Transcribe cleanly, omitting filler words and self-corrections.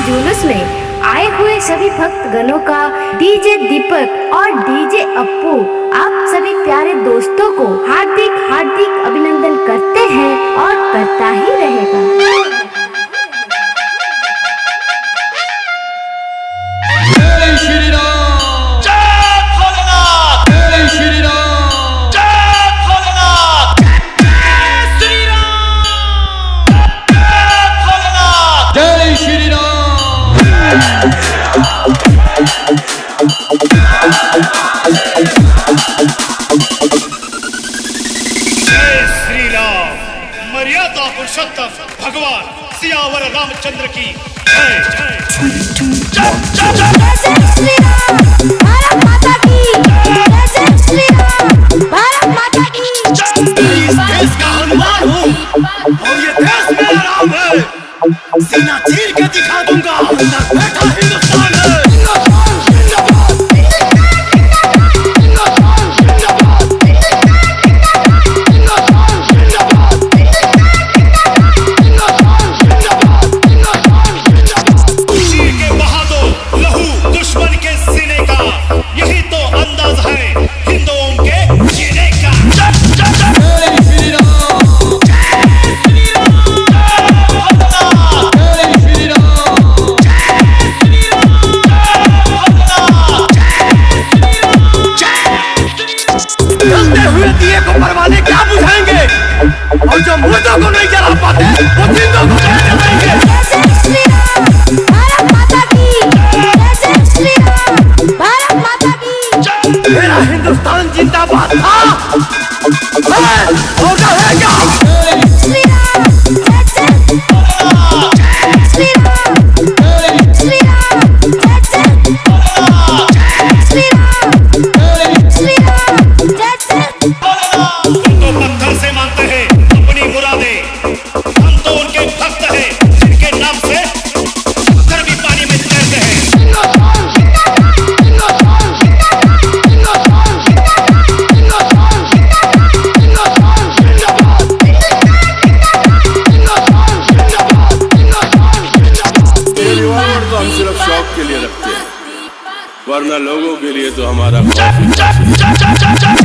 जुलूस में आए हुए सभी भक्त गणों का डीजे दीपक और डीजे अप्पू आप सभी प्यारे दोस्तों को हार्दिक हार्दिक अभिनंदन करते हैं और करता ही रहेगा। जय श्री राम, जय भोलेनाथ, जय श्री राम, जय भोलेनाथ, जय श्री राम, जय भोलेनाथ, जय श्री राम। जय श्री राम। मर्यादा पुरुषोत्तम भगवान सियावर रामचंद्र की जय जय जय जय जय श्री राम, भारत माता की जय। जय श्री राम, भारत माता की जय। इस देश का हनुमान हूँ और ये देश मेरा राम है। सीना चीर के दिखा दूंगा अंदर बैठा हिंदुस्तान है। क्या बुझाएंगे और जो मुर्दों को नहीं जला पाते वो जिंदों को नहीं जलाएंगे। जय श्री राम, भारत माता की जय। जय श्री राम, भारत माता की। मेरा हिंदुस्तान जिंदाबाद था और रहेगा। श्री राम, जय जय श्री राम, श्री राम, जय जय श्री राम, श्री राम, जय जय। तो पत्थर से मानते हैं अपनी मुरादें, हम तो उनके भक्त हैं जिनके नाम से पत्थर भी पानी में तैरते हैं। तो हम सिर्फ शौक के लिए रखते हैं, वरना लोगों के लिए तो हमारा